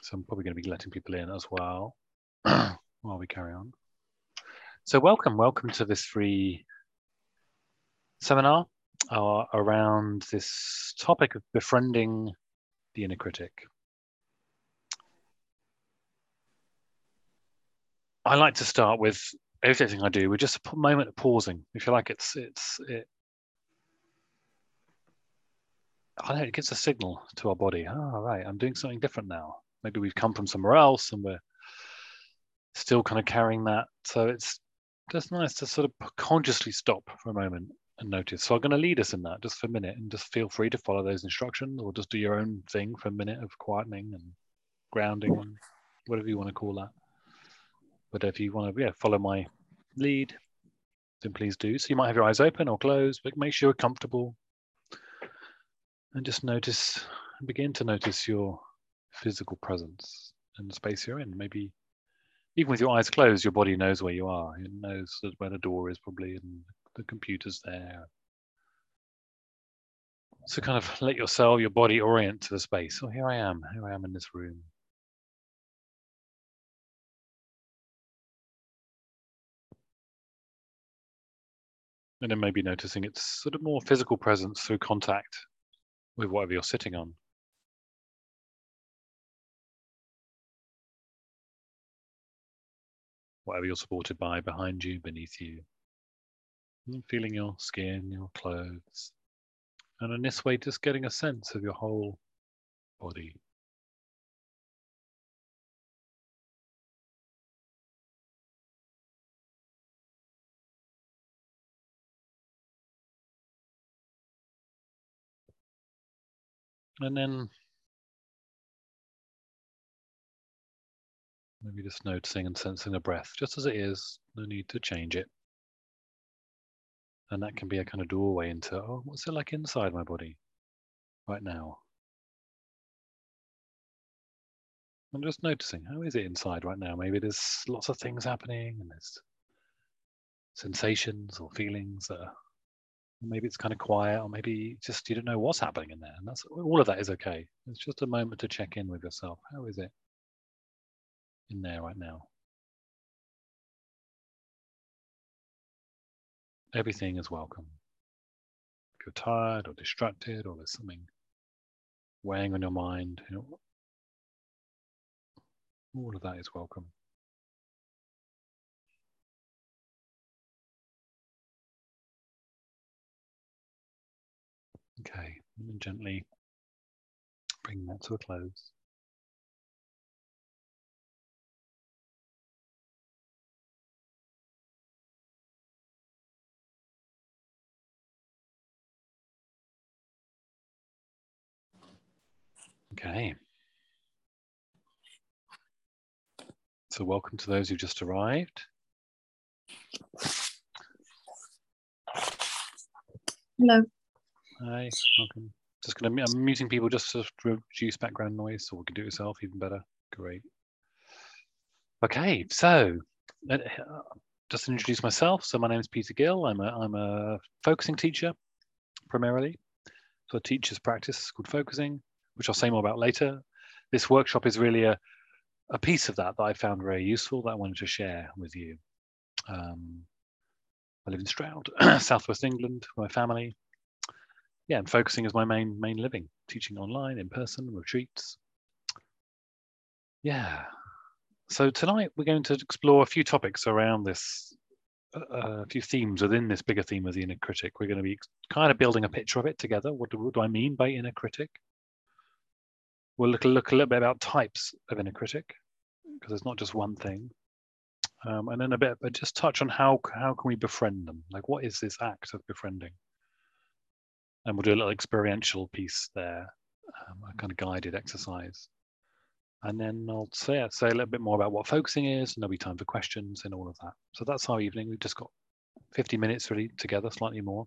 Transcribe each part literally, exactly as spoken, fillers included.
So I'm probably going to be letting people in as well while we carry on. So welcome, welcome to this free seminar uh, around this topic of befriending the inner critic. I like to start with everything I do with just a moment of pausing. If you like, it's it's it. I don't know, it gives a signal to our body. Oh, right, I'm doing something different now. Maybe we've come from somewhere else and we're still kind of carrying that. So it's just nice to sort of consciously stop for a moment and notice. So I'm going to lead us in that just for a minute, and just feel free to follow those instructions or just do your own thing for a minute of quietening and grounding and whatever you want to call that. But if you want to yeah, follow my lead, then please do. So you might have your eyes open or closed, but make sure you're comfortable. And just notice, begin to notice your physical presence and the space you're in. Maybe even with your eyes closed, your body knows where you are. It knows where the door is probably, and the computer's there. So kind of let yourself, your body orient to the space. Oh, here I am. Here I am in this room. And then maybe noticing its sort of more physical presence through contact with whatever you're sitting on. Whatever you're supported by, behind you, beneath you. And feeling your skin, your clothes. And in this way, just getting a sense of your whole body. And then maybe just noticing and sensing the breath just as it is, no need to change it. And that can be a kind of doorway into, oh, what's it like inside my body right now? I'm just noticing, how is it inside right now? Maybe there's lots of things happening and there's sensations or feelings that are, maybe it's kind of quiet, or maybe just you don't know what's happening in there. And that's all of that is okay. It's just a moment to check in with yourself. How is it in there right now? Everything is welcome. If you're tired or distracted or there's something weighing on your mind, you know, all of that is welcome. Okay, and then gently bring that to a close. Okay. So welcome to those who just arrived. Hello. Hi, welcome. Just gonna, I'm muting people just to reduce background noise, so we can do it yourself even better. Great. Okay, so uh, just to introduce myself. So my name is Peter Gill. I'm a, I'm a focusing teacher primarily. So a teacher's practice called focusing, which I'll say more about later. This workshop is really a, a piece of that that I found very useful that I wanted to share with you. Um, I live in Stroud, southwest England, with my family. Yeah, and focusing is my main main living, teaching online, in person, retreats. Yeah. So tonight we're going to explore a few topics around this, uh, a few themes within this bigger theme of the inner critic. We're going to be kind of building a picture of it together. What do, what do I mean by inner critic? We'll look, look a little bit about types of inner critic, because there's not just one thing. Um, and then a bit, but just touch on how how can we befriend them? Like, what is this act of befriending? And we'll do a little experiential piece there, um, a kind of guided exercise. And then I'll say, say a little bit more about what focusing is, and there'll be time for questions and all of that. So that's our evening. We've just got fifty minutes really together, slightly more.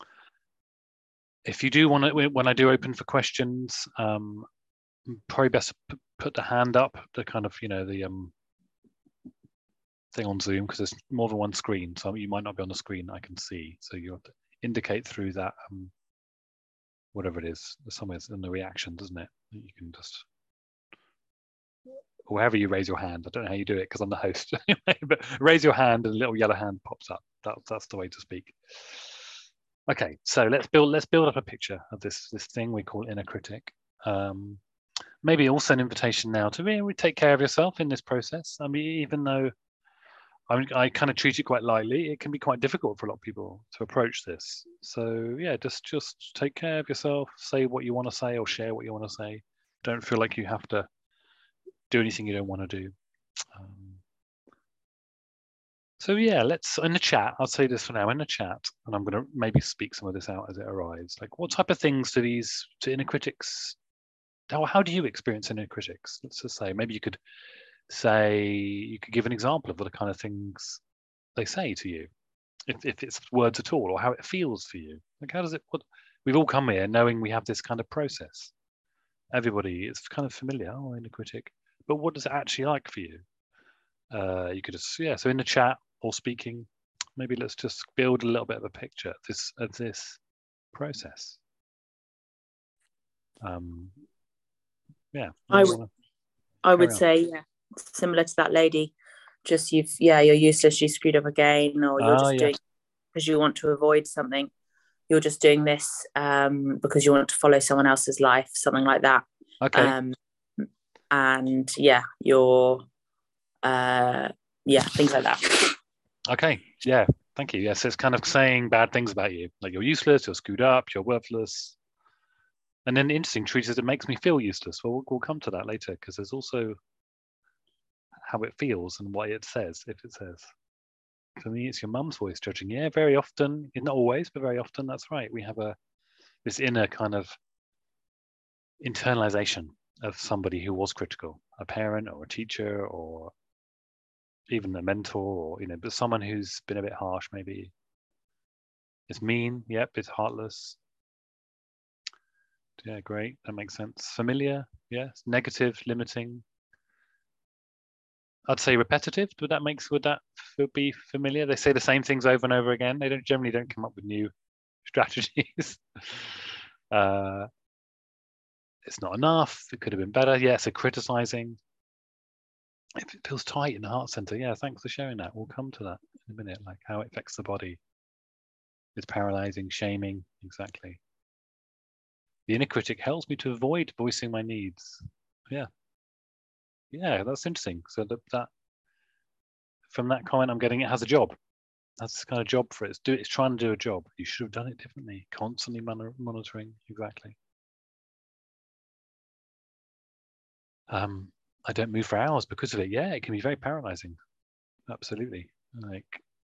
If you do want to, when I do open for questions, um, probably best to put the hand up, the kind of, you know, the um, thing on Zoom, because there's more than one screen. So you might not be on the screen I can see. So you have to indicate through that, um, whatever it is, somewhere in the reactions, isn't it? You can just or however you raise your hand. I don't know how you do it because I'm the host. But raise your hand and a little yellow hand pops up. That, that's the way to speak. Okay, so let's build let's build up a picture of this this thing we call inner critic. Um, maybe also an invitation now to really take care of yourself in this process. I mean, even though I, mean, I kind of treat it quite lightly, it can be quite difficult for a lot of people to approach this. So yeah, just just take care of yourself. Say what you want to say or share what you want to say. Don't feel like you have to do anything you don't want to do. Um, so yeah, let's in the chat. I'll say this for now in the chat, and I'm going to maybe speak some of this out as it arrives. Like, what type of things do these to inner critics? How how do you experience inner critics? Let's just say maybe you could say you could give an example of the kind of things they say to you, if if it's words at all, or how it feels for you. Like, how does it? What we've all come here knowing we have this kind of process. Everybody is kind of familiar, oh, inner critic, but what does it actually like for you? Uh, you could just, yeah, so in the chat or speaking, maybe let's just build a little bit of a picture of this of this process. Um, yeah, I would, I would say, yeah, similar to that lady. Just you've, yeah, you're useless. You screwed up again, or you're ah, just yes. doing because you want to avoid something. You're just doing this um, because you want to follow someone else's life, something like that. Okay. Um, and yeah, you're, uh, yeah, things like that. Okay. Yeah. Thank you. Yes, it's kind of saying bad things about you, like you're useless, you're screwed up, you're worthless. And then the interesting truth is it makes me feel useless. Well, we'll, we'll come to that later because there's also how it feels and what it says, if it says. For me, it's your mum's voice judging. Yeah, very often, not always, but very often, that's right. We have a this inner kind of internalization of somebody who was critical, a parent or a teacher or even a mentor, or you know, but someone who's been a bit harsh, maybe. It's mean, yep, it's heartless. Yeah, great, that makes sense. Familiar, yes. Negative, limiting. I'd say repetitive. Would that makes would that be familiar? They say the same things over and over again. They don't generally don't come up with new strategies. uh, it's not enough. It could have been better. Yeah, so criticizing. If it feels tight in the heart center, yeah, thanks for sharing that. We'll come to that in a minute, like how it affects the body. It's paralyzing, shaming, exactly. The inner critic helps me to avoid voicing my needs. Yeah. Yeah, that's interesting. So that, that from that comment I'm getting, it has a job. That's the kind of job for it. It's, do, it's trying to do a job. You should have done it differently. Constantly mon monitoring, exactly. Um, I don't move for hours because of it. Yeah, it can be very paralyzing. Absolutely. Like,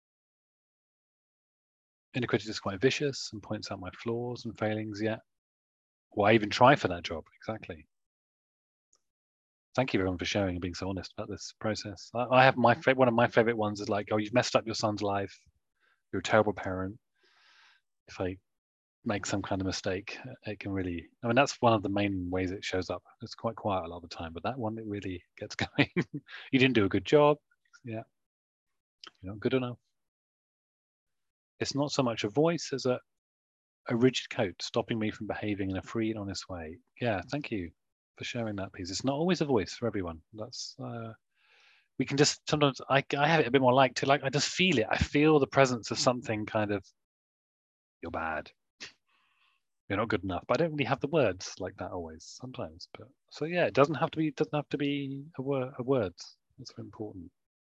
inner critic is quite vicious and points out my flaws and failings. Yeah. Why even try for that job? Exactly. Thank you everyone for sharing and being so honest about this process. I, I have my one of my favorite ones is like, oh, you've messed up your son's life. You're a terrible parent. If I make some kind of mistake, it can really, I mean, that's one of the main ways it shows up. It's quite quiet a lot of the time, but that one, it really gets going. You didn't do a good job. Yeah. You're not good enough. It's not so much a voice as a, a rigid coat stopping me from behaving in a free and honest way. Yeah, thank you for sharing that piece. It's not always a voice for everyone. That's, uh, we can just, sometimes I, I have it a bit more like to like, I just feel it. I feel the presence of something kind of, you're bad. You're not good enough. But I don't really have the words like that always. Sometimes, but so yeah, it doesn't have to be. It doesn't have to be a word. A words. That's very important.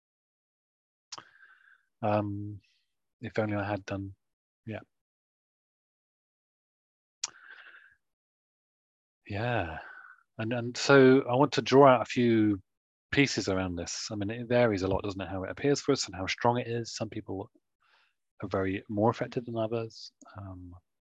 Um, if only I had done. Yeah. Yeah, and and so I want to draw out a few pieces around this. I mean, it varies a lot, doesn't it? How it appears for us and how strong it is. Some people are very more affected than others. Um,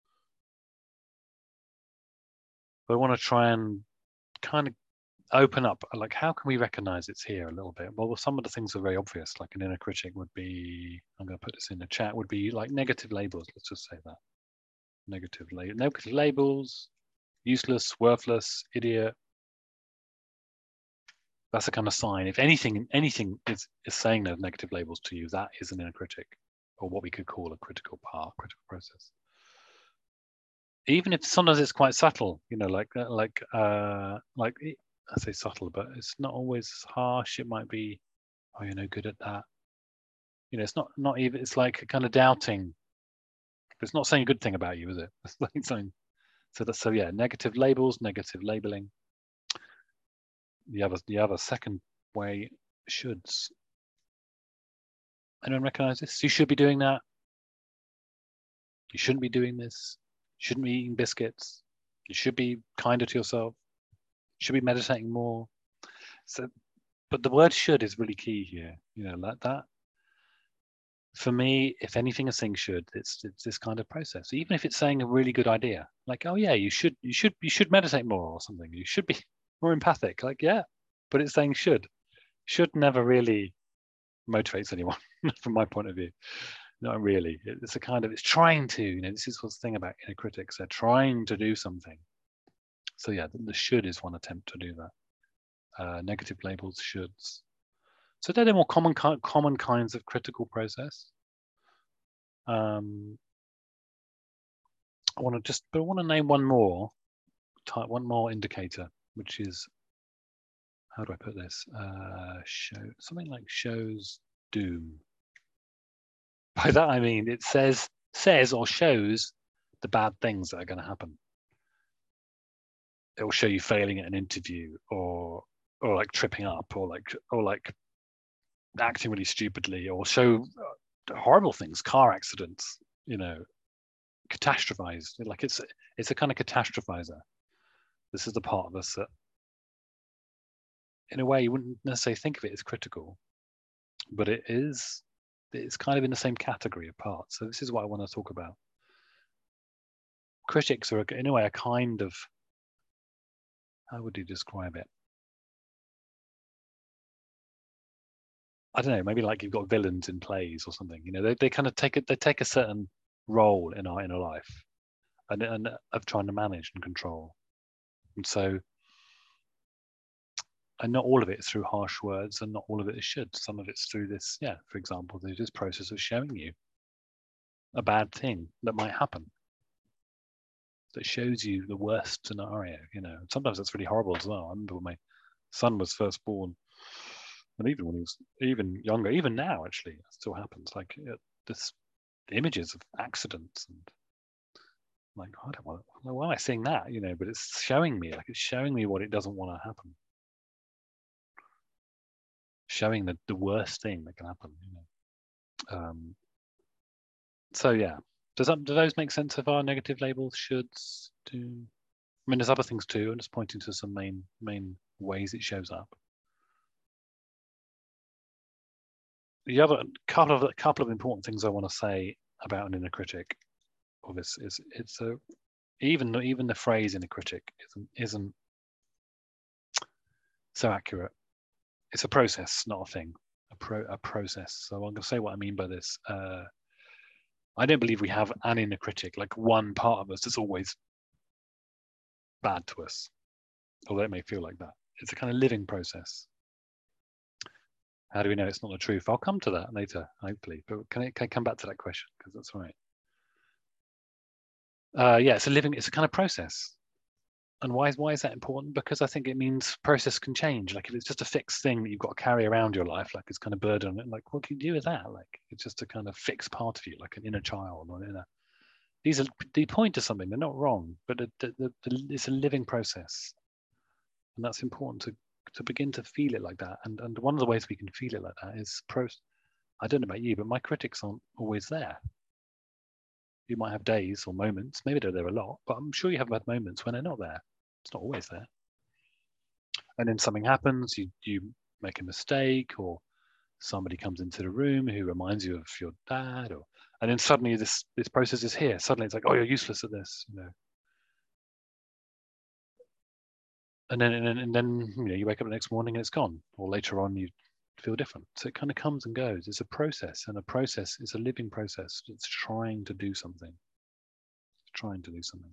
but I want to try and kind of open up, like, how can we recognize it's here a little bit? Well, some of the things are very obvious, like an inner critic would be, I'm going to put this in the chat, would be like negative labels. Let's just say that. Negative, la negative labels, useless, worthless, idiot. That's a kind of sign. If anything, anything is, is saying those negative labels to you, that is an inner critic, or what we could call a critical part, critical process. Even if sometimes it's quite subtle, you know, like like uh, like I say subtle, but it's not always harsh. It might be, oh, you're no good at that. You know, it's not not even. It's like kind of doubting. But it's not saying a good thing about you, is it? It's like saying, so that so yeah, negative labels, negative labeling. The other the other second way, shoulds. Anyone recognize this? You should be doing that. You shouldn't be doing this. You shouldn't be eating biscuits. You should be kinder to yourself. You should be meditating more. So, but the word should is really key here. You know, like that. For me, if anything is saying should, it's it's this kind of process. Even if it's saying a really good idea, like, oh yeah, you should you should you should meditate more or something. You should be more empathic. Like, yeah, but it's saying should. Should never really motivates anyone from my point of view. Not really. It's a kind of, it's trying to, you know, this is what's the thing about inner critics. They're trying to do something. So yeah, the, the should is one attempt to do that. Uh, negative labels, shoulds. So they're the more common common kinds of critical process. Um, I want to just, but I want to name one more type, one more indicator, which is, how do I put this? Uh, show something like shows doom. By that I mean it says says or shows the bad things that are going to happen. It will show you failing at an interview, or or like tripping up, or like or like acting really stupidly, or show horrible things, car accidents, you know, catastrophized. Like it's it's a kind of catastrophizer. This is the part of us that, in a way, you wouldn't necessarily think of it as critical, but it is. It's kind of in the same category of parts. So this is what I want to talk about. Critics are, in a way, a kind of, how would you describe it? I don't know, maybe like you've got villains in plays or something. You know, they, they kind of take it, they take a certain role in our inner life, and, and of trying to manage and control. And so, and not all of it is through harsh words, and not all of it is should. Some of it's through this, yeah, for example, there's this process of showing you a bad thing that might happen, that shows you the worst scenario. You know, sometimes that's really horrible as well. I remember when my son was first born, and even when he was even younger, even now, actually, it still happens. Like it, this images of accidents, and like, I don't want. Why am I seeing that? You know, but it's showing me, like, it's showing me what it doesn't want to happen. Showing the, the worst thing that can happen, you know. Um, so yeah, does that do those make sense of our negative labels? Shoulds do. I mean, there's other things too. I'm just pointing to some main main ways it shows up. The other couple of couple of important things I want to say about an inner critic, of this is it's a even even the phrase inner critic isn't isn't so accurate. It's a process, not a thing. A pro a process. So I'm going to say what I mean by this. Uh, I don't believe we have an inner critic, like one part of us that's always bad to us, although it may feel like that. It's a kind of living process. How do we know it's not the truth? I'll come to that later, hopefully. But can I, can I come back to that question? Because that's right. Uh, yeah, it's a living, it's a kind of process. And why is why is that important? Because I think it means process can change. Like if it's just a fixed thing that you've got to carry around your life, like it's kind of burden on it, like what can you do with that? Like it's just a kind of fixed part of you, like an inner child or an inner. These are they point to something. They're not wrong, but the, the, the, it's a living process, and that's important to to begin to feel it like that. And and one of the ways we can feel it like that is pro. I don't know about you, but my critics aren't always there. You might have days or moments, maybe they're there a lot, but I'm sure you have had moments when they're not there. It's not always there. And then something happens, you you make a mistake, or somebody comes into the room who reminds you of your dad, or and then suddenly this this process is here. Suddenly it's like, oh, you're useless at this, you know. And then and then, and then you know you wake up the next morning and it's gone, or later on you feel different. So it kind of comes and goes. It's a process, and a process is a living process. It's trying to do something. It's trying to do something.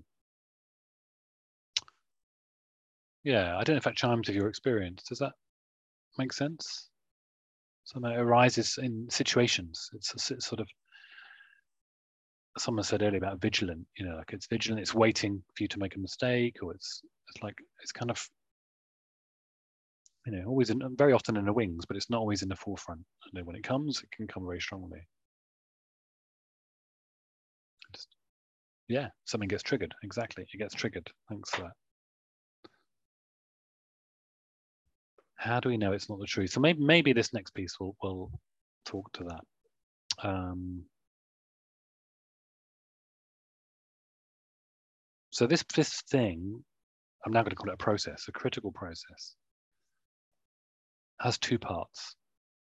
Yeah, I don't know if that chimes with your experience. Does that make sense? Something arises in situations. It's, a, it's sort of, someone said earlier about vigilant, you know, like it's vigilant, it's waiting for you to make a mistake, or it's it's like, it's kind of you know, always in, very often in the wings, but it's not always in the forefront. And then when it comes, it can come very strongly. Just, yeah, something gets triggered. Exactly, it gets triggered. Thanks for that. How do we know it's not the truth? So maybe maybe this next piece will will talk to that. Um, so this this thing, I'm now going to call it a process, a critical process, has two parts.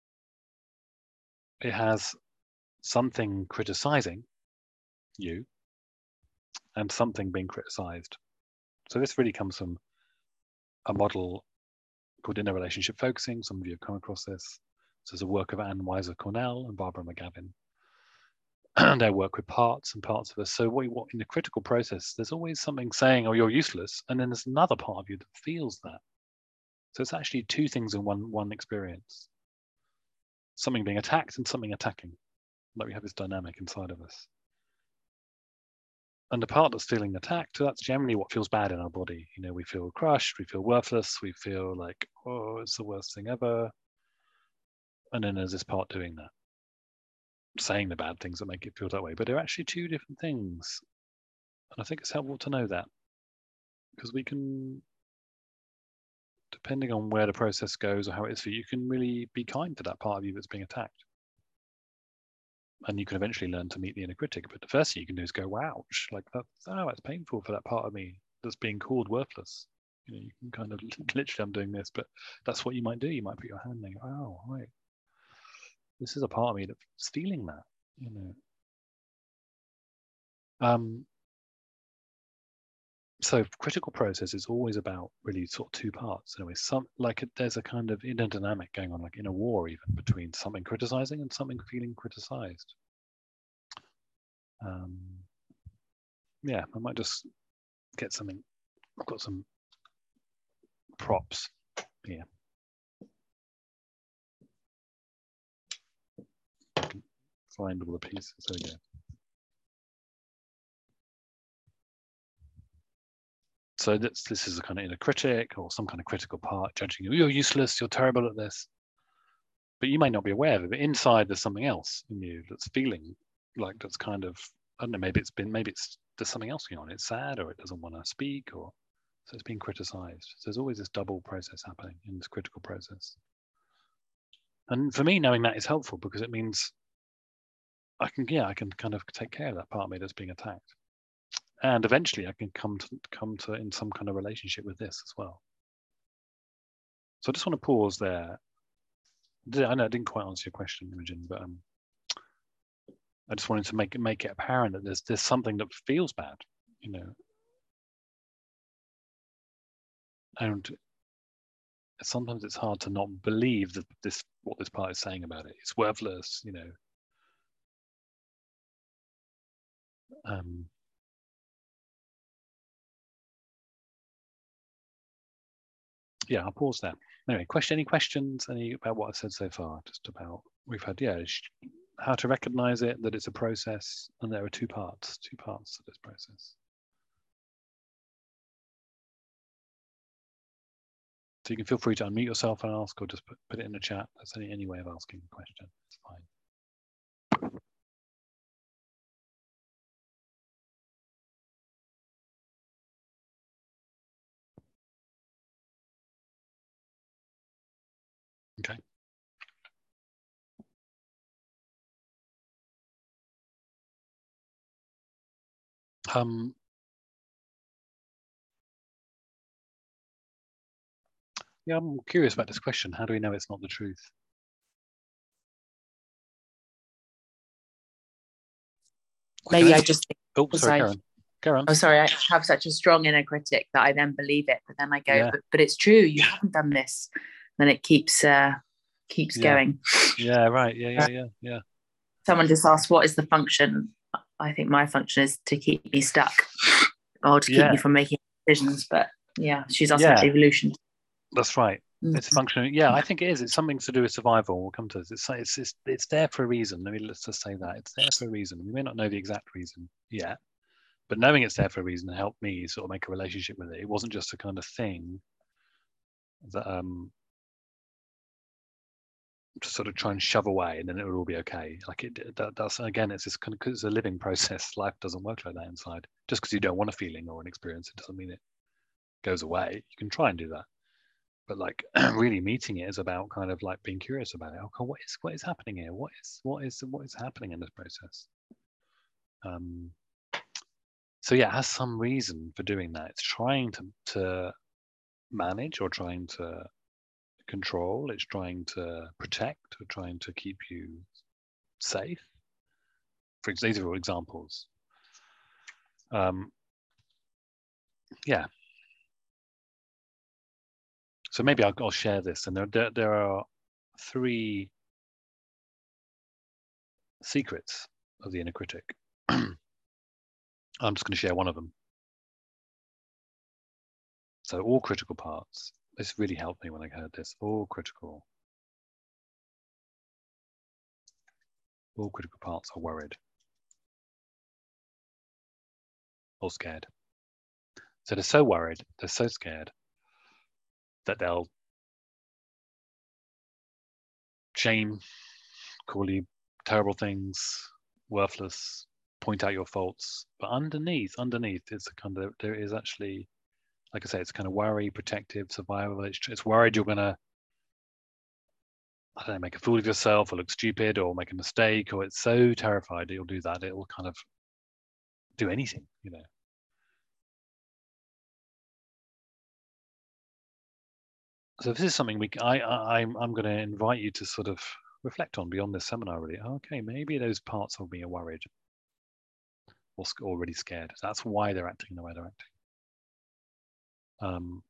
It has something criticizing you and something being criticized. So this really comes from a model called inner relationship focusing. Some of you have come across this. This is a work of Anne Weiser Cornell and Barbara McGavin. Their work with parts and parts of us. So what, what in the critical process, there's always something saying, oh, you're useless. And then there's another part of you that feels that. So it's actually two things in one, one experience. Something being attacked and something attacking. Like we have this dynamic inside of us. And the part that's feeling attacked, that's generally what feels bad in our body. You know, we feel crushed, we feel worthless, we feel like, oh, it's the worst thing ever. And then there's this part doing that, saying the bad things that make it feel that way. But they're actually two different things. And I think it's helpful to know that, because we can, depending on where the process goes or how it is for you, you can really be kind to that part of you that's being attacked. And you can eventually learn to meet the inner critic. But the first thing you can do is go, wow, like that, oh, that's painful for that part of me that's being called worthless. You know, you can kind of literally, I'm doing this, but that's what you might do. You might put your hand there, oh, right. This is a part of me that's feeling that, you know. Um, so critical process is always about really sort of two parts. Anyway, some like a, there's a kind of inner dynamic going on, like in a war even, between something criticizing and something feeling criticized. Um, yeah, I might just get something. I've got some props here. I can find all the pieces. There we go. So this, this is a kind of inner critic or some kind of critical part judging you. You're useless, you're terrible at this. But you may not be aware of it. But inside there's something else in you that's feeling like that's kind of, I don't know, maybe it's been, maybe it's, there's something else going on. It's sad or it doesn't want to speak or, so it's being criticized. So there's always this double process happening in this critical process. And for me, knowing that is helpful because it means I can, yeah, I can kind of take care of that part of me that's being attacked. And eventually I can come to come to in some kind of relationship with this as well. So I just want to pause there. I know I didn't quite answer your question, Imogen, but um, I just wanted to make it make it apparent that there's there's something that feels bad, you know. And sometimes it's hard to not believe that this what this part is saying about it. It's worthless, you know. Um, yeah, I'll pause there. Anyway, question, any questions any about what I've said so far? Just about, we've had, yeah, how to recognize it, that it's a process, and there are two parts, two parts to this process. So you can feel free to unmute yourself and ask, or just put, put it in the chat. That's any, any way of asking a question, it's fine. Okay. Um, yeah, I'm curious about this question. How do we know it's not the truth? Maybe I just think, oh, oh sorry, Karen. Karen. Oh, sorry, I have such a strong inner critic that I then believe it, but then I go, yeah. but, but it's true, you haven't done this. Then it keeps uh, keeps yeah. going. Yeah, right. Yeah, yeah, yeah, yeah. Someone just asked, what is the function? I think my function is to keep me stuck or to keep yeah. me from making decisions. But yeah, she's asking yeah. evolution. That's right. It's functioning. Yeah, I think it is. It's something to do with survival. We'll come to this. It's, it's, it's, it's there for a reason. I mean, let's just say that. It's there for a reason. We may not know the exact reason yet, but knowing it's there for a reason helped me sort of make a relationship with it. It wasn't just a kind of thing that um, to sort of try and shove away, and then it will all be okay. Like it, that, that's again, it's just kind of, 'cause it's a living process. Life doesn't work like that inside. Just because you don't want a feeling or an experience, it doesn't mean it goes away. You can try and do that, but like really meeting it is about kind of like being curious about it. Okay, what is what is happening here? What is what is what is happening in this process? Um. So yeah, it has some reason for doing that. It's trying to to manage or trying to control. It's trying to protect or trying to keep you safe. For example, these are all examples. Um, yeah. So maybe I'll, I'll share this. And there, there, there are three secrets of the inner critic. I'm just going to share one of them. So all critical parts. This really helped me when I heard this. All critical. All critical parts are worried or scared. So they're so worried, they're so scared that they'll shame, call you terrible things, worthless, point out your faults. But underneath, underneath, it's a kind of, there is actually, like I say, it's kind of worry, protective, survival. It's, it's worried you're going to, I don't know, make a fool of yourself or look stupid or make a mistake, or it's so terrified that you'll do that, it will kind of do anything, you know. So this is something we, I, I, I'm, I'm going to invite you to sort of reflect on beyond this seminar, really. Okay, maybe those parts of me are worried or already scared. That's why they're acting the way they're acting. Um,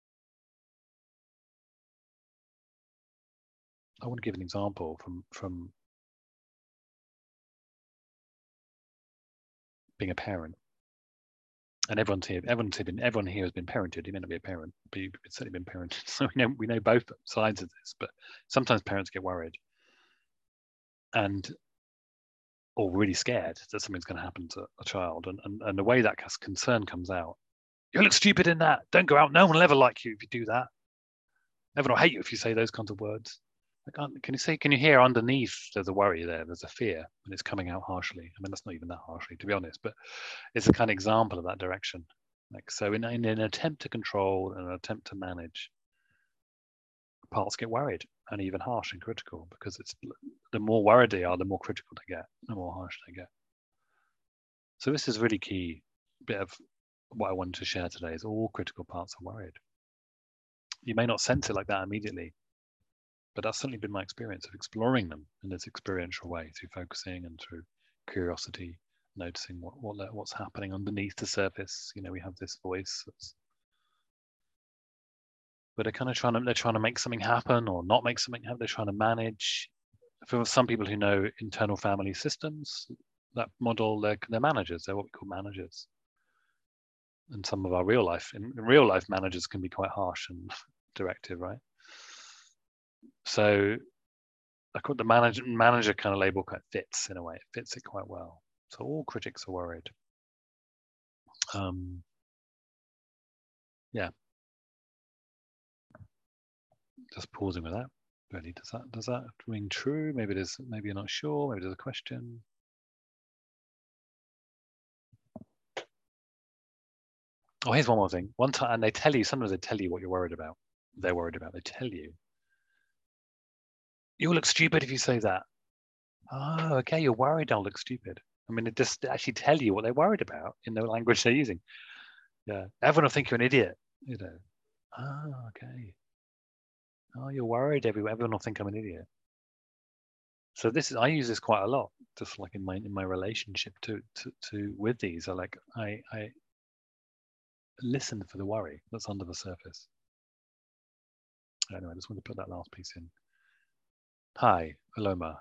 I want to give an example from from being a parent. And everyone's here, everyone's here been, everyone here has been parented. You may not be a parent, but you've certainly been parented. So we know we know both sides of this. But sometimes parents get worried and or really scared that something's going to happen to a child, and and, and the way that concern comes out, you look stupid in that. Don't go out. No one will ever like you if you do that. Everyone will hate you if you say those kinds of words. Like, can you see? Can you hear underneath? There's a worry there. There's a fear, and it's coming out harshly. I mean, that's not even that harshly, to be honest, but it's a kind of example of that direction. Like, so, in, in an attempt to control and an attempt to manage, parts get worried and even harsh and critical, because it's the more worried they are, the more critical they get, the more harsh they get. So this is really key bit of what I wanted to share today. Is all critical parts are worried. You may not sense it like that immediately, but that's certainly been my experience of exploring them in this experiential way, through focusing and through curiosity, noticing what, what what's happening underneath the surface. You know, we have this voice that's, but they're kind of trying to they're trying to make something happen or not make something happen. They're trying to manage. For some people who know internal family systems, that model, they're, they're managers. They're what we call managers. And some of our real life, in, in real life, managers can be quite harsh and directive, right? So I call the manager manager kind of label quite fits in a way. It fits it quite well. So all critics are worried. Um, yeah. Just pausing with that. Really, does that does that ring true? Maybe there's maybe you're not sure. Maybe there's a question. Oh, here's one more thing. One time, and they tell you, sometimes they tell you what you're worried about. They're worried about. They tell you. You'll look stupid if you say that. Oh, okay, you're worried I'll look stupid. I mean, it just actually tell you what they're worried about in the language they're using. Yeah, everyone will think you're an idiot, you know. Oh, okay. Oh, you're worried, everyone. Everyone will think I'm an idiot. So this is, I use this quite a lot, just like in my in my relationship to to, to with these. I like I I listen for the worry that's under the surface. Anyway, I just want to put that last piece in. Hi, Paloma.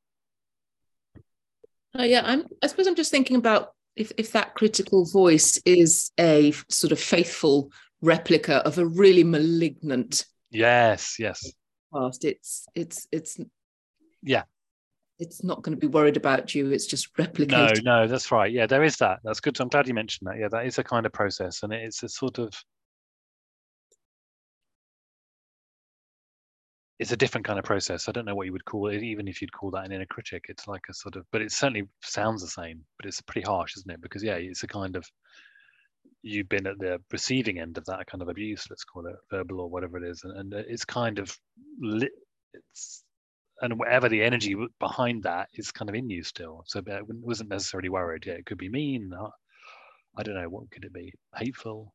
Uh, yeah, I'm, I suppose I'm just thinking about if, if that critical voice is a sort of faithful replica of a really malignant. Yes, yes. Past. It's it's it's. Yeah. It's not going to be worried about you. It's just replicating. No, no, that's right. Yeah, there is that. That's good. I'm glad you mentioned that. Yeah, that is a kind of process, and it's a sort of. it's a different kind of process. I don't know what you would call it, even if you'd call that an inner critic. It's like a sort of, but it certainly sounds the same, but it's pretty harsh, isn't it? Because yeah, it's a kind of, you've been at the receiving end of that kind of abuse, let's call it verbal or whatever it is, and, and it's kind of lit, it's, and whatever the energy behind that is kind of in you still. So I wasn't necessarily worried. Yeah, it could be mean. I don't know, what could it be? Hateful,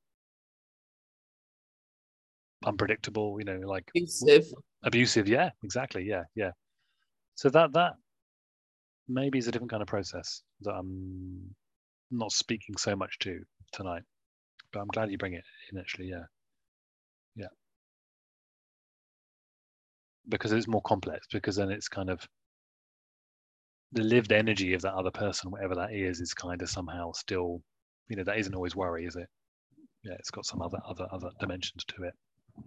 unpredictable, you know, like abusive. Abusive, yeah, exactly, yeah, yeah. So that that maybe is a different kind of process that I'm not speaking so much to tonight. But I'm glad you bring it in, actually, yeah. Yeah. Because it's more complex, because then it's kind of the lived energy of that other person, whatever that is, is kind of somehow still, you know, that isn't always worry, is it? Yeah, it's got some other other other dimensions to it.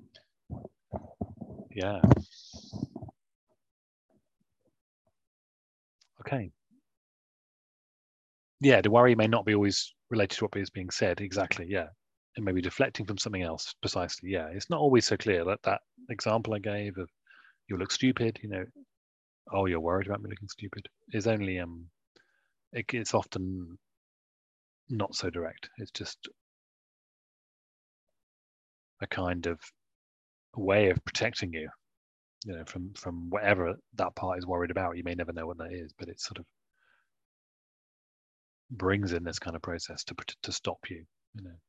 Yeah. Okay. Yeah, the worry may not be always related to what is being said. Exactly. Yeah. It may be deflecting from something else. Precisely. Yeah. It's not always so clear. That that example I gave of you look stupid, you know, oh, you're worried about me looking stupid, is only um it, it's often not so direct. It's just a kind of way of protecting you, you know, from from whatever that part is worried about. You may never know what that is, but it sort of brings in this kind of process to to stop you, you know.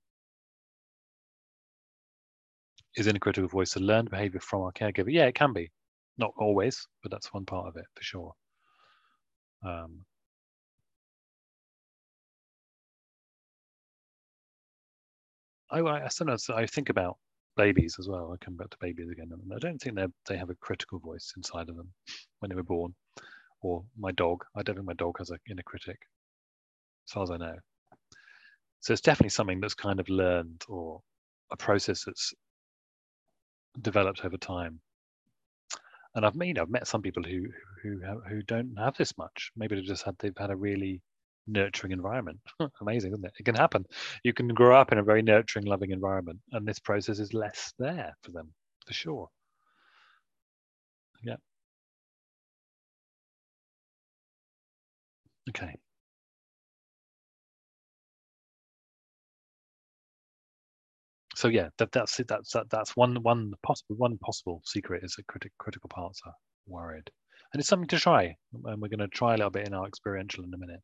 Is inner critical voice a learned behavior from our caregiver? Yeah, it can be. Not always, but that's one part of it for sure. Um, I, I sometimes I think about babies as well. I come back to babies again. And I don't think they they have a critical voice inside of them when they were born. Or my dog. I don't think my dog has an inner critic, as far as I know. So it's definitely something that's kind of learned, or a process that's developed over time. And I've met I've met some people who who who don't have this much. Maybe they've just had they've had a really nurturing environment. Amazing, isn't it? It can happen. You can grow up in a very nurturing, loving environment, and this process is less there for them, for sure. Yeah. Okay. So yeah, that, that's it. That's that, that's one one possible one possible secret is that criti- critical parts are worried, and it's something to try. And we're going to try a little bit in our experiential in a minute.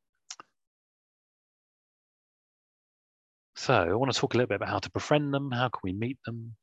So I want to talk a little bit about how to befriend them. How can we meet them?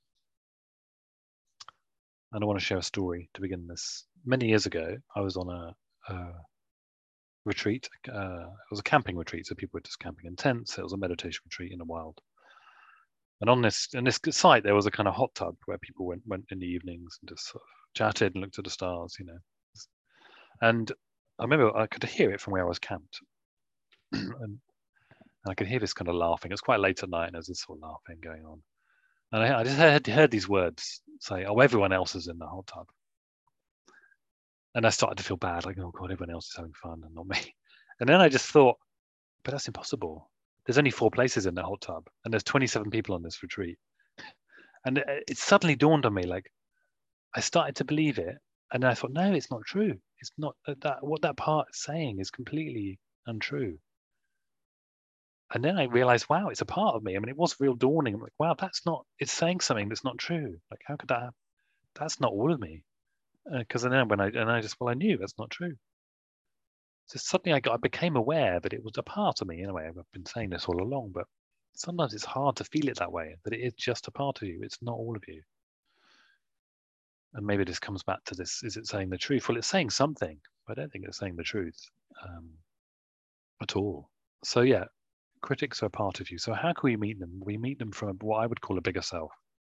And I want to share a story to begin this. Many years ago, I was on a, a retreat. Uh, it was a camping retreat, so people were just camping in tents. It was a meditation retreat in the wild. And on this in this site, there was a kind of hot tub where people went went in the evenings and just sort of chatted and looked at the stars, you know. And I remember I could hear it from where I was camped, and, and I could hear this kind of laughing. It was quite late at night, and there was this sort of laughing going on. And I, I just heard, heard these words say, "Oh, everyone else is in the hot tub." And I started to feel bad, like, "Oh God, everyone else is having fun and not me." And then I just thought, but that's impossible. There's only four places in the hot tub, and there's twenty-seven people on this retreat. And it, it suddenly dawned on me, like, I started to believe it, and then I thought, no, it's not true. It's not that, that what that part is saying is completely untrue. And then I realized, wow, it's a part of me. I mean, it was real dawning. I'm like, wow, that's not. It's saying something that's not true. Like, how could that happen? That's not all of me. Because uh, then when I and I just well, I knew that's not true. So suddenly I got, I became aware that it was a part of me. In a way, I've been saying this all along, but sometimes it's hard to feel it that way. That it is just a part of you. It's not all of you. And maybe this comes back to this: is it saying the truth? Well, it's saying something, but I don't think it's saying the truth um, at all. So yeah, critics are a part of you. So how can we meet them? We meet them from what I would call a bigger self.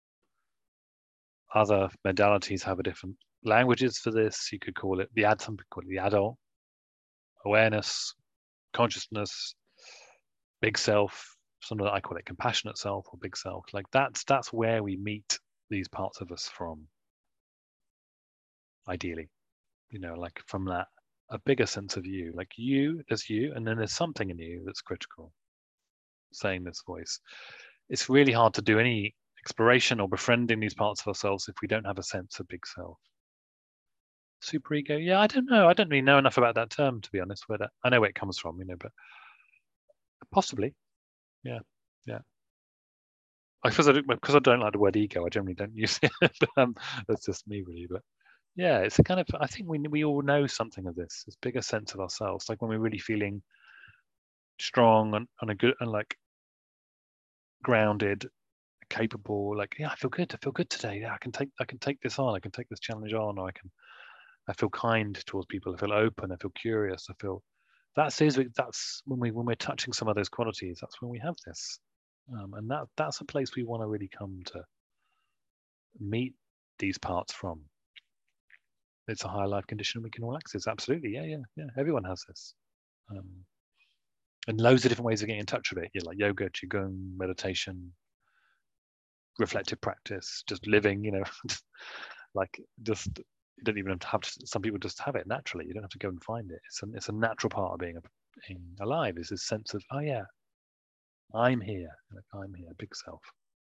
Other modalities have a different languages for this. You could call it the ad, some call it the adult, awareness, consciousness, big self. Some of that I call it compassionate self or big self. Like that's that's where we meet these parts of us from. Ideally, you know, like from that a bigger sense of you, like you, there's you, and then there's something in you that's critical, saying this voice. It's really hard to do any exploration or befriending these parts of ourselves if we don't have a sense of big self. Superego, yeah, I don't know. I don't really know enough about that term, to be honest. Where that, I know where it comes from, you know, but possibly, yeah, yeah. I suppose I don't, because I don't like the word ego, I generally don't use it. But, um, that's just me, really. But yeah, it's a kind of. I think we we all know something of this. This bigger sense of ourselves, like when we're really feeling strong and, and a good and like grounded, capable. Like, yeah, I feel good. I feel good today. Yeah, I can take I can take this on. I can take this challenge on. Or I can. I feel kind towards people. I feel open. I feel curious. I feel. That's that's when we when we're touching some of those qualities. That's when we have this. Um, and that that's a place we want to really come to meet these parts from. It's a higher life condition we can all access. Absolutely, yeah, yeah, yeah. Everyone has this, um, and loads of different ways of getting in touch with it. Yeah, like yoga, qigong, meditation, reflective practice, just living. You know, like just you don't even have to have. To, some people just have it naturally. You don't have to go and find it. It's a it's a natural part of being, a, being alive. Is this sense of, oh yeah, I'm here. I'm here, big self.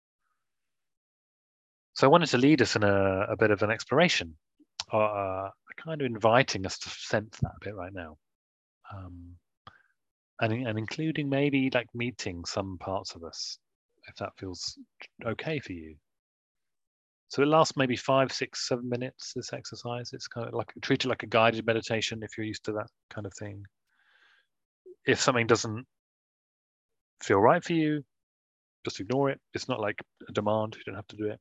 So I wanted to lead us in a, a bit of an exploration, uh, kind of inviting us to sense that a bit right now. Um, and, and including maybe like meeting some parts of us, if that feels okay for you. So it lasts maybe five, six, seven minutes, this exercise. It's kind of like, treat it like a guided meditation if you're used to that kind of thing. If something doesn't feel right for you, just ignore it. It's not like a demand. You don't have to do it.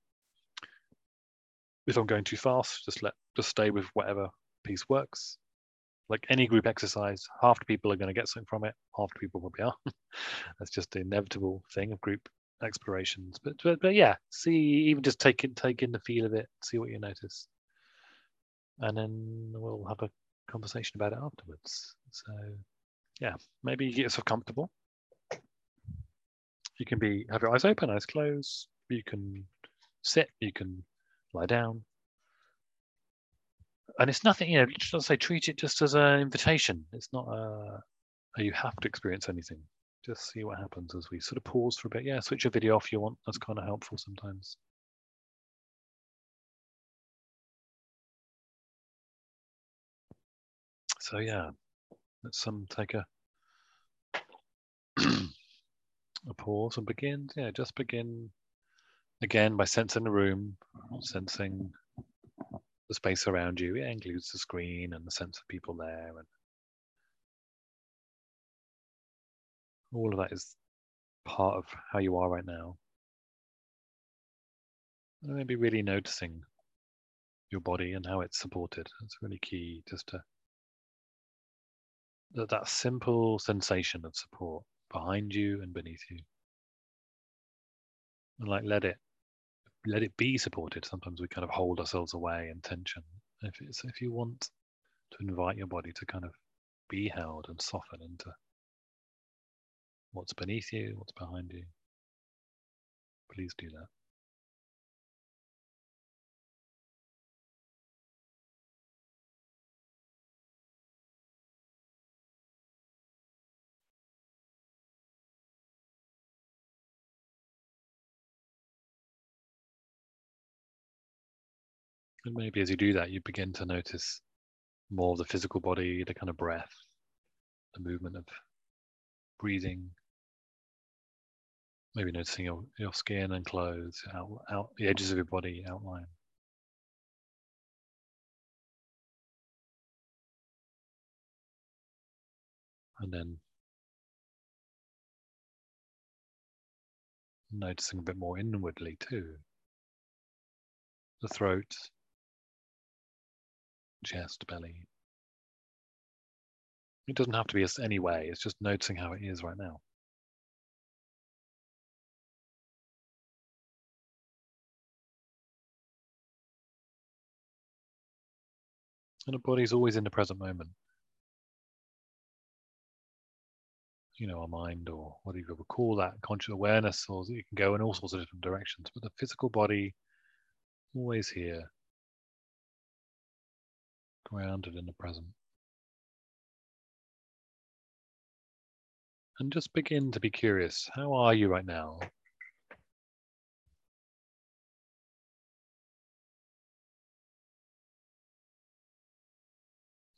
If I'm going too fast, just let just stay with whatever piece works. Like any group exercise, half the people are going to get something from it, half the people probably are. That's just the inevitable thing of group explorations. But, but but yeah, see, even just take it, take in the feel of it, see what you notice, and then we'll have a conversation about it afterwards. So yeah, maybe you get yourself comfortable. You can be have your eyes open, eyes closed. You can sit. You can lie down. And it's nothing, you know, just say treat it just as an invitation. It's not a, a you have to experience anything. Just see what happens as we sort of pause for a bit. Yeah, switch your video off if you want. That's kind of helpful sometimes. So yeah, let's um take a a pause and begin. Yeah, just begin again by sensing the room, sensing the space around you. It includes the screen and the sense of people there, and all of that is part of how you are right now. And maybe really noticing your body and how it's supported. It's really key, just to that, that simple sensation of support behind you and beneath you. And like let it let it be supported. Sometimes we kind of hold ourselves away in tension. If it's if you want to invite your body to kind of be held and soften into what's beneath you, what's behind you, please do that. And maybe as you do that, you begin to notice more of the physical body, the kind of breath, the movement of breathing. Maybe noticing your, your skin and clothes, out, out the edges of your body outline. And then noticing a bit more inwardly too. The throat, chest, belly. It doesn't have to be any way, it's just noticing how it is right now. And the body's always in the present moment. You know, our mind, or what you would call that, conscious awareness, or you can go in all sorts of different directions, but the physical body always here, grounded in the present. And just begin to be curious. How are you right now?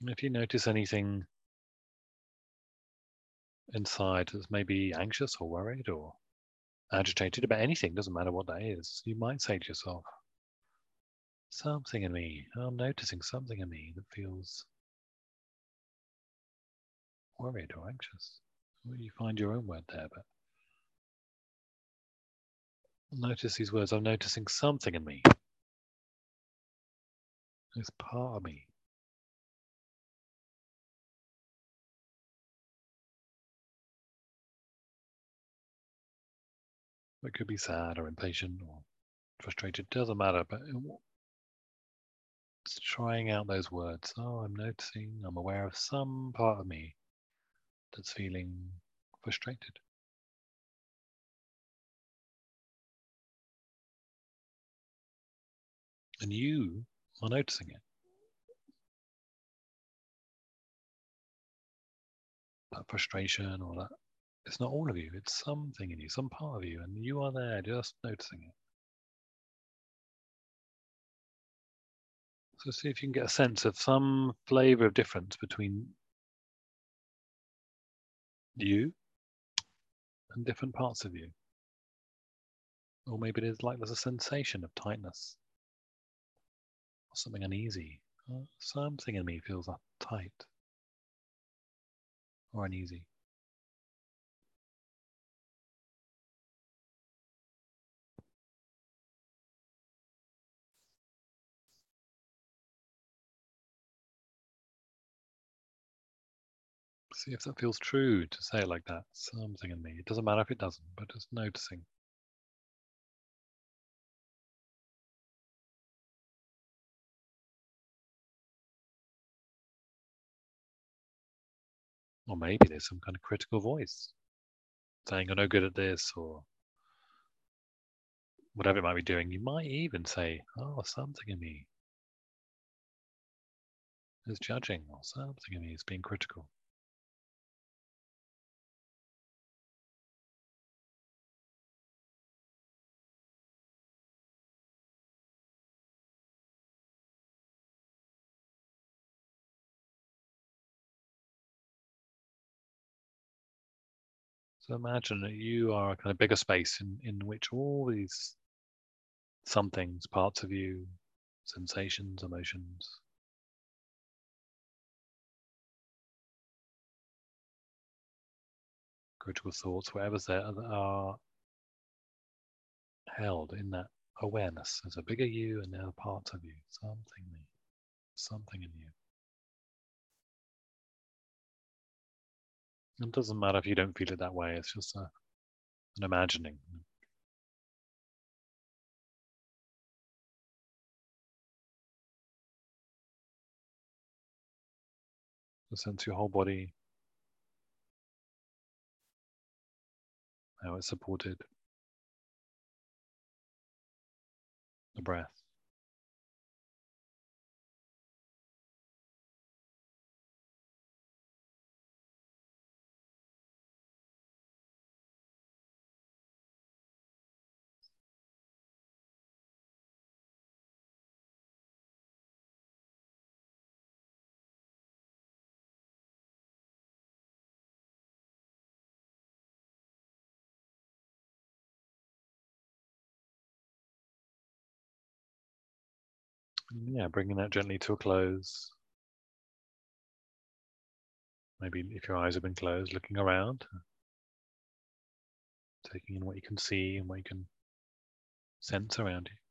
If you notice anything inside that's maybe anxious or worried or agitated about anything, doesn't matter what that is, you might say to yourself, something in me, I'm noticing something in me that feels worried or anxious. Well, you find your own word there, but notice these words. I'm noticing something in me. It's part of me. It could be sad or impatient or frustrated, doesn't matter, but it's trying out those words. Oh, I'm noticing, I'm aware of some part of me that's feeling frustrated. And you are noticing it. That frustration or that, it's not all of you, it's something in you, some part of you, and you are there just noticing it. So see if you can get a sense of some flavor of difference between you and different parts of you. Or maybe it is like there's a sensation of tightness or something uneasy. Oh, something in me feels uptight or uneasy. See if that feels true to say it like that. Something in me. It doesn't matter if it doesn't, but just noticing. Or maybe there's some kind of critical voice saying you're no good at this or whatever it might be doing. You might even say, oh, something in me is judging or something in me is being critical. So imagine that you are a kind of bigger space in, in which all these somethings, parts of you, sensations, emotions, critical thoughts, whatever's there, are held in that awareness. There's a bigger you and there are parts of you, something, something in you. It doesn't matter if you don't feel it that way, it's just a, an imagining. The sense of your whole body, how it's supported, the breath. Yeah, bringing that gently to a close. Maybe if your eyes have been closed, looking around, taking in what you can see and what you can sense around you.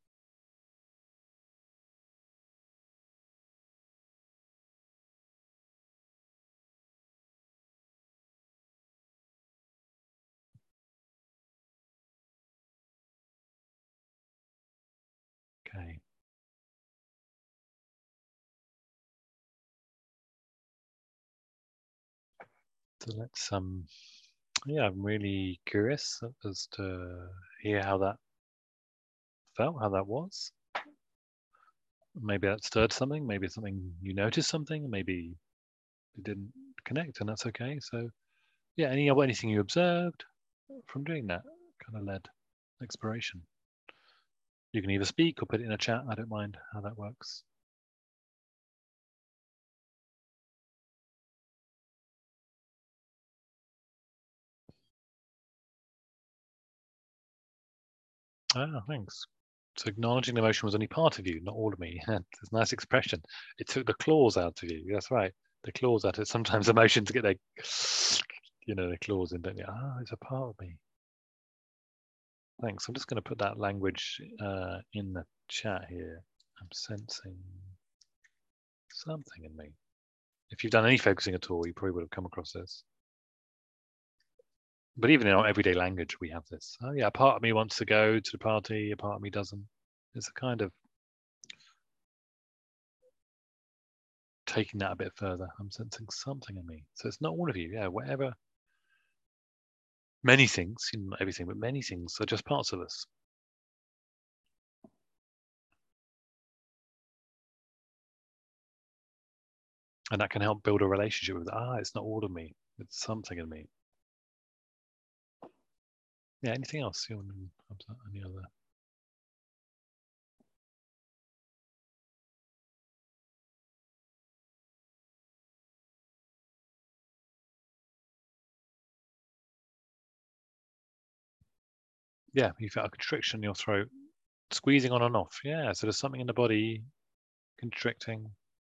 Okay. So let's um yeah, I'm really curious as to hear how that felt, how that was. Maybe that stirred something, maybe something you noticed something, maybe it didn't connect, and that's okay. So yeah, any anything you observed from doing that kind of led exploration. You can either speak or put it in a chat. I don't mind how that works. Ah, thanks. So acknowledging the emotion was only part of you, not all of me. It's a nice expression. It took the claws out of you. That's right. The claws out of it. Sometimes emotions get their, you know, their claws in, don't you? Ah, it's a part of me. Thanks. I'm just going to put that language uh, in the chat here. I'm sensing something in me. If you've done any focusing at all, you probably would have come across this. But even in our everyday language, we have this. Oh yeah, a part of me wants to go to the party, a part of me doesn't. It's a kind of taking that a bit further. I'm sensing something in me. So it's not all of you. Yeah, whatever. Many things, you know, not everything, but many things are just parts of us. And that can help build a relationship with, ah, it's not all of me. It's something in me. Yeah, anything else? You want any other? Yeah, you felt a constriction in your throat, squeezing on and off. Yeah, so there's something in the body constricting.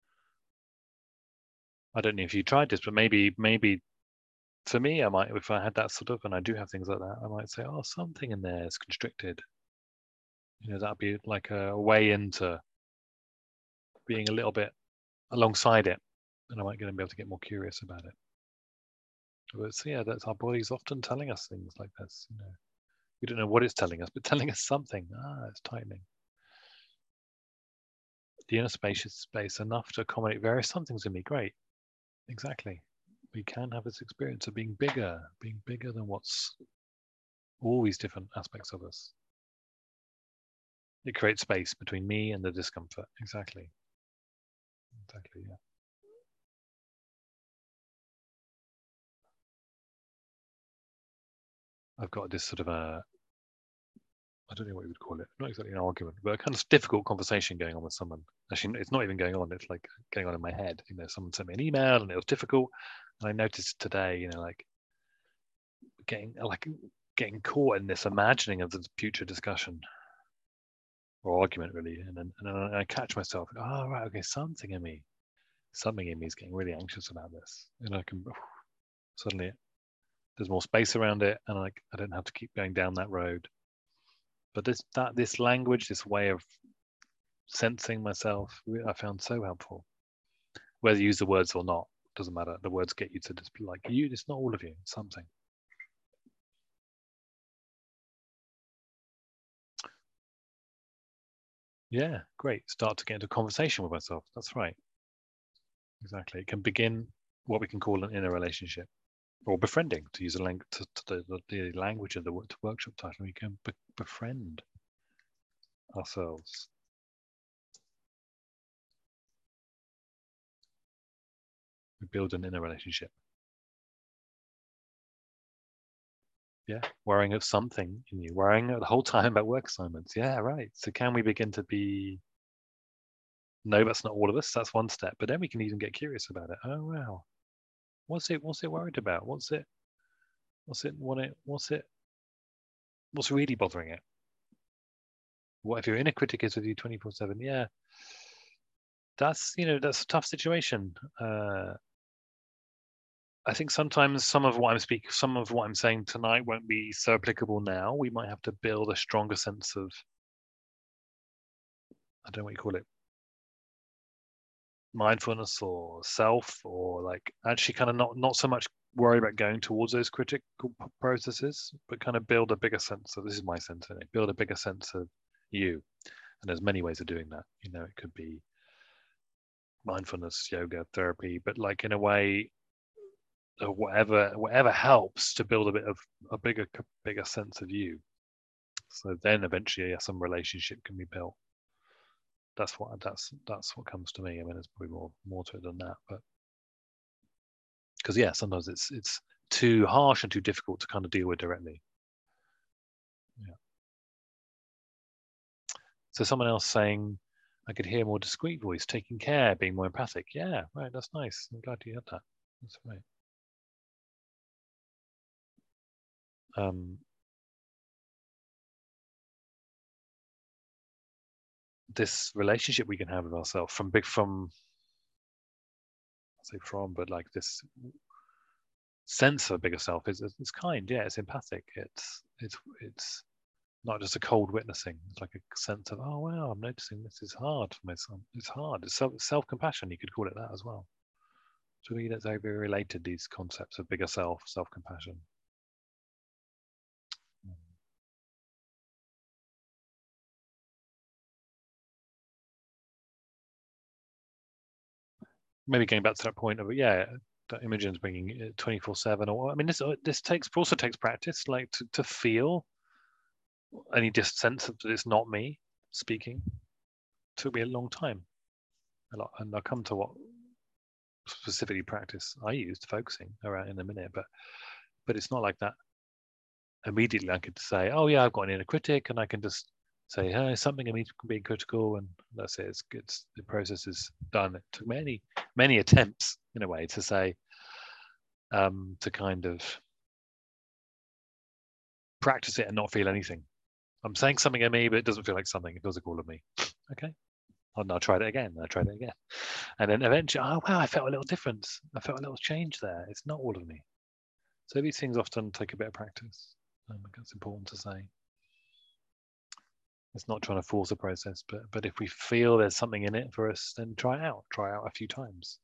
I don't know if you tried this, but maybe, maybe for me, I might, if I had that sort of, and I do have things like that, I might say, oh, something in there is constricted. You know, that'd be like a way into being a little bit alongside it, and I might get to be able to get more curious about it. But so yeah, that's our body's often telling us things like this. You know, we don't know what it's telling us, but telling us something. Ah, it's tightening. The inner spacious space enough to accommodate various somethings in me. Great, exactly. We can have this experience of being bigger, being bigger than what's all these different aspects of us. It creates space between me and the discomfort. Exactly. Exactly, yeah. I've got this sort of a, I don't know what you would call it, not exactly an argument, but a kind of difficult conversation going on with someone. Actually, it's not even going on, it's like going on in my head. You know, someone sent me an email and it was difficult. And I noticed today, you know, like getting like getting caught in this imagining of the future discussion or argument really. And then, and then I catch myself, oh, right, okay, something in me, something in me is getting really anxious about this. And I can, suddenly there's more space around it and I, I don't have to keep going down that road. But this that this language, this way of sensing myself, I found so helpful. Whether you use the words or not, doesn't matter. The words get you to just be like, you, it's not all of you, it's something. Yeah, great. Start to get into conversation with myself. That's right. Exactly. It can begin what we can call an inner relationship or befriending, to use a language to, to the, the language of the workshop title. We can be, befriend ourselves. We build an inner relationship. Yeah, worrying of something in you, worrying the whole time about work assignments. Yeah, right. So can we begin to be, no, that's not all of us. That's one step. But then we can even get curious about it. Oh, wow. What's it, what's it worried about? What's it, what's it, what it, what's it, what's really bothering it? What if your inner critic is with you twenty-four seven? Yeah, that's, you know, that's a tough situation. Uh, I think sometimes some of what I'm speaking, some of what I'm saying tonight won't be so applicable now. We might have to build a stronger sense of, I don't know what you call it, mindfulness or self, or like actually kind of not not so much worry about going towards those critical processes, but kind of build a bigger sense of, this is my sense of it, build a bigger sense of you. And there's many ways of doing that. You know, it could be mindfulness, yoga, therapy, but like in a way, or whatever whatever helps to build a bit of a bigger bigger sense of you. So then eventually yeah, some relationship can be built. That's what that's that's what comes to me. I mean, there's probably more more to it than that, but because yeah, sometimes it's it's too harsh and too difficult to kind of deal with directly. Yeah. So someone else saying, I could hear more discreet voice, taking care, being more empathic. Yeah, right. That's nice. I'm glad you had that. That's right. Um, this relationship we can have with ourselves from big from I say from but like this sense of bigger self is it's kind, yeah, it's empathic, it's it's it's not just a cold witnessing. It's like a sense of, oh wow, I'm noticing this is hard for myself. It's hard. It's self self-compassion, you could call it that as well. To me, that's very related, these concepts of bigger self, self-compassion. Maybe going back to that point of, yeah, that Imogen's bringing it twenty-four seven, or I mean, this this takes also takes practice, like to, to feel any just sense of that it's not me speaking. It took me a long time, a lot, and I'll come to what specifically practice I used focusing around in a minute, but but it's not like that. Immediately, I could say, "Oh yeah, I've got an inner critic," and I can just say, "Hey, something I mean being critical," and that's it. It's, it's the process is done. It took many many attempts in a way to say, um, to kind of practice it and not feel anything. I'm saying something of me, but it doesn't feel like something. It feels like all of me. Okay. And I tried it again. And I tried it again. And then eventually, oh, wow, I felt a little difference. I felt a little change there. It's not all of me. So these things often take a bit of practice. Um, I think it's important to say. It's not trying to force a process, but but if we feel there's something in it for us, then try it out. Try it out a few times.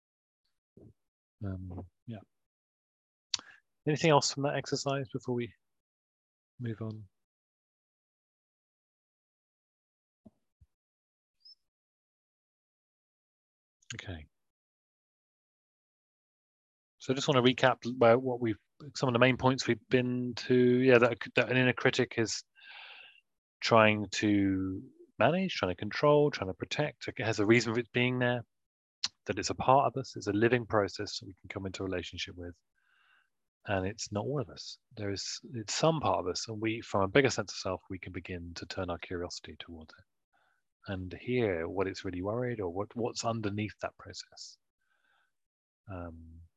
Um, yeah. Anything else from that exercise before we move on? Okay. So I just want to recap about what we've, some of the main points we've been to. Yeah, that, that an inner critic is trying to manage, trying to control, trying to protect. It has a reason for it being there, that it's a part of us, it's a living process that we can come into a relationship with. And it's not all of us. There is, it's some part of us, and we, from a bigger sense of self, we can begin to turn our curiosity towards it and hear what it's really worried or what, what's underneath that process. Um,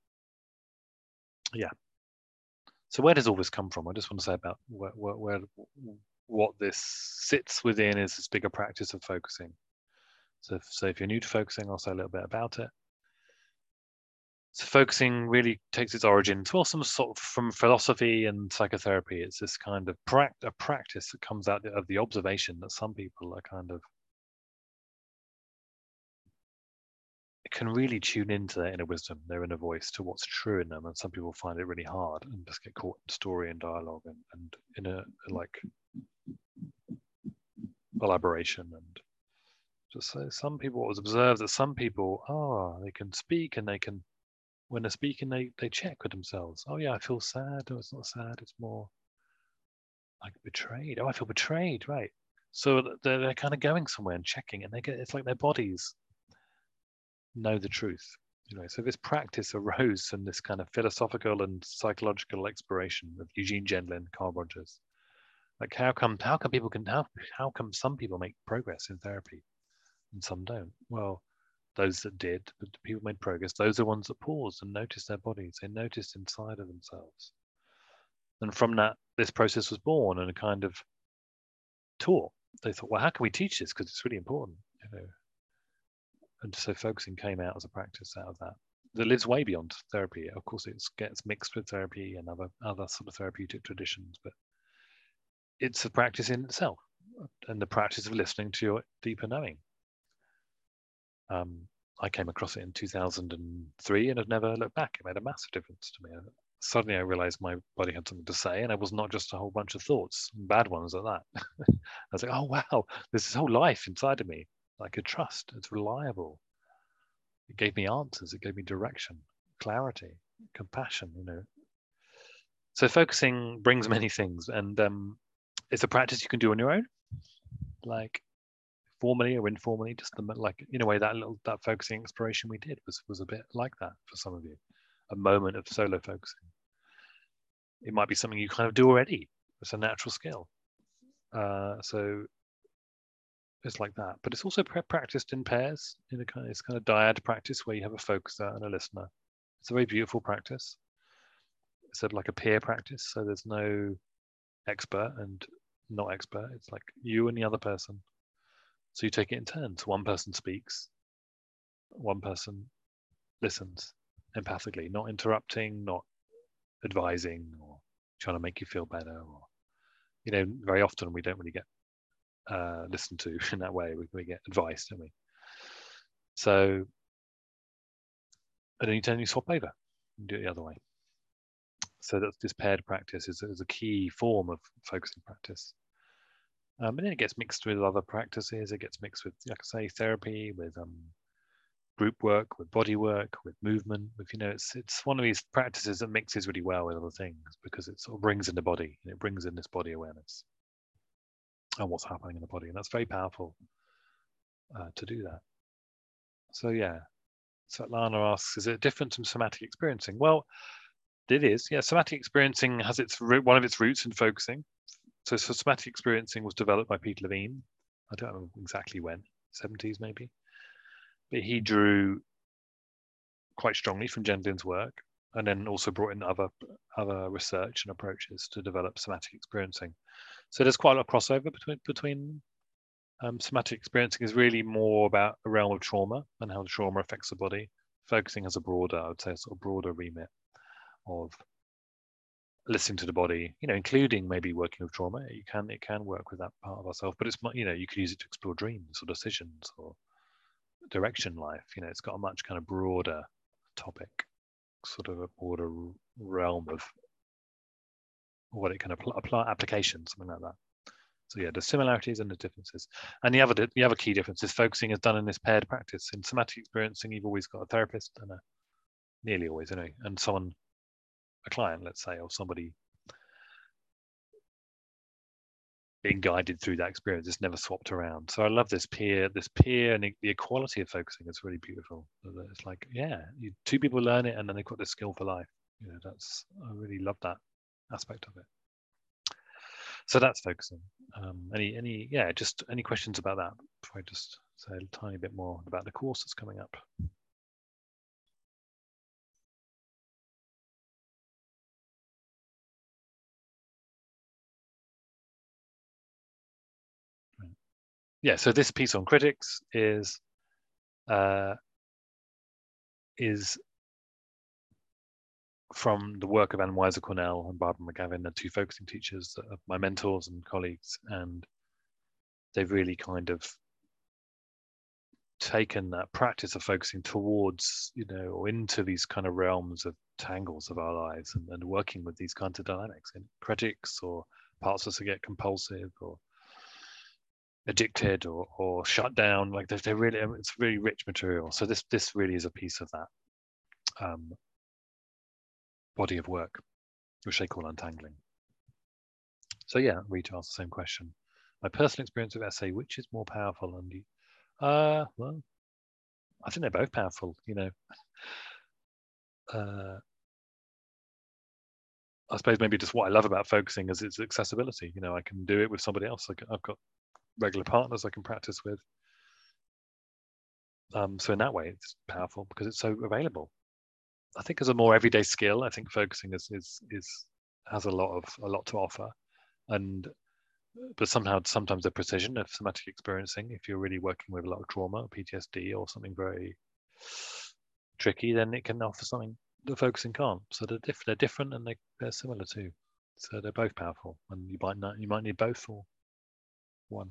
yeah. So where does all this come from? I just want to say about where, where, where what this sits within is this bigger practice of focusing. So, so if you're new to focusing, I'll say a little bit about it. So focusing really takes its origins, well, some sort of from philosophy and psychotherapy. It's this kind of pra a practice that comes out of the observation that some people are kind of can really tune into their inner wisdom, their inner voice, to what's true in them, and some people find it really hard and just get caught in story and dialogue and, and in a like elaboration. And just so some people was observed that some people, oh, they can speak and they can, when they're speaking, they they check with themselves. Oh yeah, I feel sad. Oh, it's not sad. It's more like betrayed. Oh, I feel betrayed. Right. So they're, they're kind of going somewhere and checking, and they get, it's like their bodies know the truth. You know, so this practice arose from this kind of philosophical and psychological exploration of Eugene Gendlin, Carl Rogers. Like how come how come people can how how come some people make progress in therapy and some don't? Well, those that did, but people made progress. Those are the ones that paused and noticed their bodies. They noticed inside of themselves. And from that, this process was born and a kind of taught. They thought, well, how can we teach this? Because it's really important, you know. And so focusing came out as a practice out of that. That lives way beyond therapy. Of course, it gets mixed with therapy and other other sort of therapeutic traditions, but it's a practice in itself, and the practice of listening to your deeper knowing. Um, I came across it in two thousand three and have never looked back. It made a massive difference to me. Suddenly I realized my body had something to say, and it was not just a whole bunch of thoughts, bad ones at that. I was like, oh wow, there's this whole life inside of me I could trust. It's reliable. It gave me answers. It gave me direction, clarity, compassion, you know. So focusing brings many things, and um, it's a practice you can do on your own, like formally or informally. Just the, like in a way that little that focusing exploration we did was was a bit like that for some of you, a moment of solo focusing. It might be something you kind of do already. It's a natural skill. Uh, so it's like that, but it's also practiced in pairs. In a kind of, it's kind of dyad practice where you have a focuser and a listener. It's a very beautiful practice. It's sort of like a peer practice, so there's no expert and not expert. It's like you and the other person So you take it in turns. One person speaks, one person listens empathically, not interrupting, not advising or trying to make you feel better. Or, you know, very often we don't really get uh, listened to in that way. We, we get advice, don't we? So, and then you turn you swap over and do it the other way. So that's this paired practice is, is a key form of focusing practice. Um, and then it gets mixed with other practices. It gets mixed with, like I say, therapy, with um, group work, with body work, with movement. With, you know, it's it's one of these practices that mixes really well with other things because it sort of brings in the body. And it brings in this body awareness and what's happening in the body, and that's very powerful uh, to do that. So yeah, Svetlana asks, is it different from somatic experiencing? Well, it is. Yeah, somatic experiencing has its one of its roots in focusing. So, so somatic experiencing was developed by Peter Levine. I don't know exactly when, seventies maybe. But he drew quite strongly from Jen Lin's work, and then also brought in other other research and approaches to develop somatic experiencing. So there's quite a lot of crossover between between um, somatic experiencing is really more about the realm of trauma and how the trauma affects the body. Focusing has a broader, I would say, sort of broader remit of listening to the body, you know, including maybe working with trauma. You can it can work with that part of ourselves, but it's, you know, you could use it to explore dreams or decisions or direction in life. You know, it's got a much kind of broader topic, sort of a broader realm of what it can apply, apply application, something like that. So yeah, the similarities and the differences. And the other the other key difference is focusing is done in this paired practice. In somatic experiencing, you've always got a therapist and a, nearly always, anyway, and someone, a client, let's say, or somebody being guided through that experience. It's never swapped around. So I love this peer, this peer, and the equality of focusing is really beautiful. It's like, yeah, you, two people learn it, and then they've got this skill for life. You know, that's I really love that aspect of it. So that's focusing. Um, any, any, yeah, just any questions about that before I just say a tiny bit more about the course that's coming up. Yeah, so this piece on critics is uh, is from the work of Anne Weiser Cornell and Barbara McGavin, the two focusing teachers, uh, my mentors and colleagues, and they've really kind of taken that practice of focusing towards, you know, or into these kind of realms of tangles of our lives, and, and working with these kinds of dynamics in critics or parts of us that get compulsive or addicted or or shut down. Like they're, they're really, it's really rich material. So this this really is a piece of that um, body of work, which they call untangling. So yeah, Rita asked the same question. My personal experience of essay, which is more powerful? And you, uh, well, I think they're both powerful. You know, uh, I suppose maybe just what I love about focusing is its accessibility. You know, I can do it with somebody else. Like I've got regular partners I can practice with. Um, so in that way, it's powerful because it's so available. I think as a more everyday skill, I think focusing is is is has a lot of a lot to offer, and but somehow sometimes the precision of somatic experiencing, if you're really working with a lot of trauma, P T S D, or something very tricky, then it can offer something that focusing can't. So they're different, they're different, and they they're similar too. So they're both powerful, and you might not you might need both or one.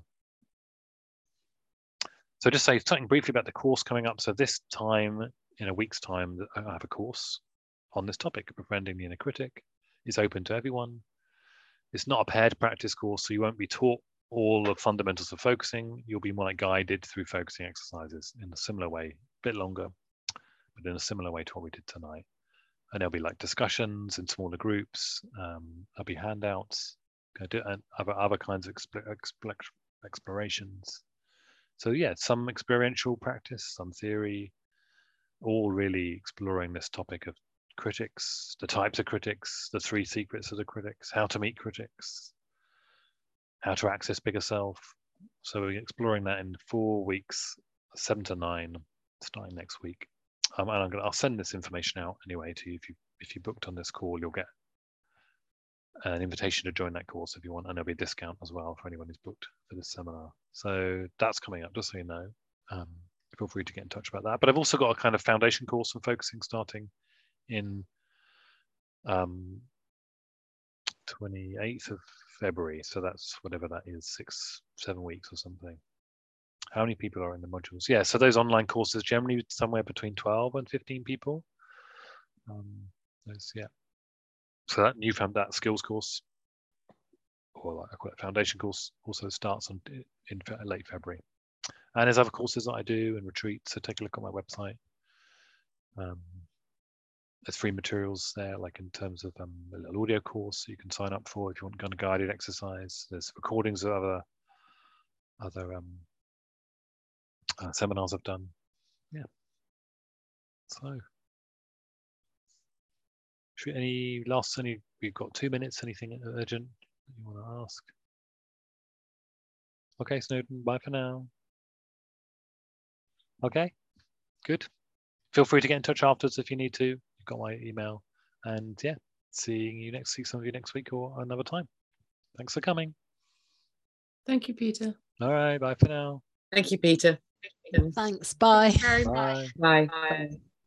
So just say something briefly about the course coming up. So this time, in a week's time, I have a course on this topic, befriending the inner critic. It's open to everyone. It's not a paired practice course, so you won't be taught all the fundamentals of focusing. You'll be more like guided through focusing exercises in a similar way, a bit longer, but in a similar way to what we did tonight. And there'll be like discussions in smaller groups. Um, there'll be handouts, and other other kinds of explorations. So yeah, some experiential practice, some theory, all really exploring this topic of critics, the types of critics, the three secrets of the critics, how to meet critics, how to access bigger self. So we're exploring that in four weeks, seven to nine, starting next week. Um, and I'm gonna, I'll send this information out anyway to you. If you if you booked on this call, you'll get an invitation to join that course if you want, and there'll be a discount as well for anyone who's booked for this seminar. So that's coming up, just so you know. Um, feel free to get in touch about that. But I've also got a kind of foundation course on focusing starting in um, twenty-eighth of February. So that's whatever that is, six, seven weeks or something. How many people are in the modules? Yeah, so those online courses generally somewhere between twelve and fifteen people. Um, those, yeah. So that new found that skills course, or like I call it foundation course, also starts on in late February. And there's other courses that I do and retreats. So take a look on my website. Um, there's free materials there, like in terms of um, a little audio course you can sign up for if you want kind of guided exercise. There's recordings of other other um, uh, seminars I've done. Yeah. So, should we, any last? Any? We've got two minutes. Anything urgent that you want to ask? Okay, Snowden. Bye for now. Okay, good. Feel free to get in touch afterwards if you need to. You've got my email. And yeah, seeing you next week, some of you next week or another time. Thanks for coming. Thank you, Peter. All right, bye for now. Thank you, Peter. Thanks. Bye. Bye. Bye. Bye.